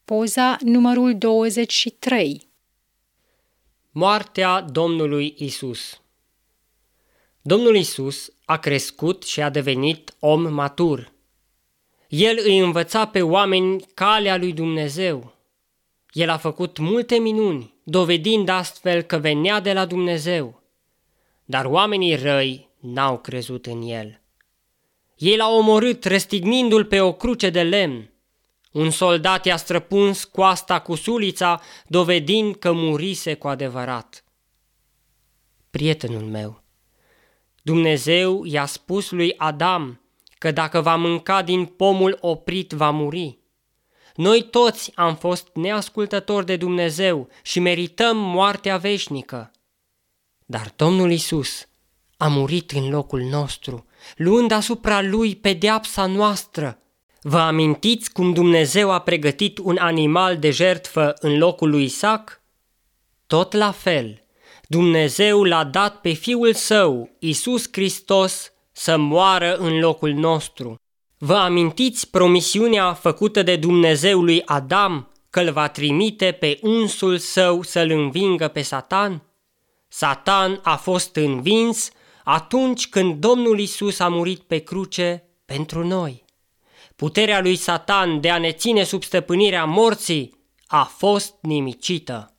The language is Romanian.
Poza numărul 23. Moartea Domnului Isus. Domnul Isus a crescut și a devenit om matur. El îi învăța pe oameni calea lui Dumnezeu. El a făcut multe minuni, dovedind astfel că venea de la Dumnezeu. Dar oamenii răi n-au crezut în el. Ei l-au omorât, răstignindu-l pe o cruce de lemn. Un soldat i-a străpuns coasta cu sulița, dovedind că murise cu adevărat. Prietenul meu, Dumnezeu i-a spus lui Adam că dacă va mânca din pomul oprit va muri. Noi toți am fost neascultători de Dumnezeu și merităm moartea veșnică. Dar Domnul Isus a murit în locul nostru, luând asupra lui pedeapsa noastră. Vă amintiți cum Dumnezeu a pregătit un animal de jertfă în locul lui Isaac? Tot la fel, Dumnezeu l-a dat pe Fiul Său, Iisus Hristos, să moară în locul nostru. Vă amintiți promisiunea făcută de Dumnezeu lui Adam că îl va trimite pe unsul Său să-l învingă pe Satan? Satan a fost învins atunci când Domnul Isus a murit pe cruce pentru noi. Puterea lui Satan de a ne ține sub stăpânirea morții a fost nimicită.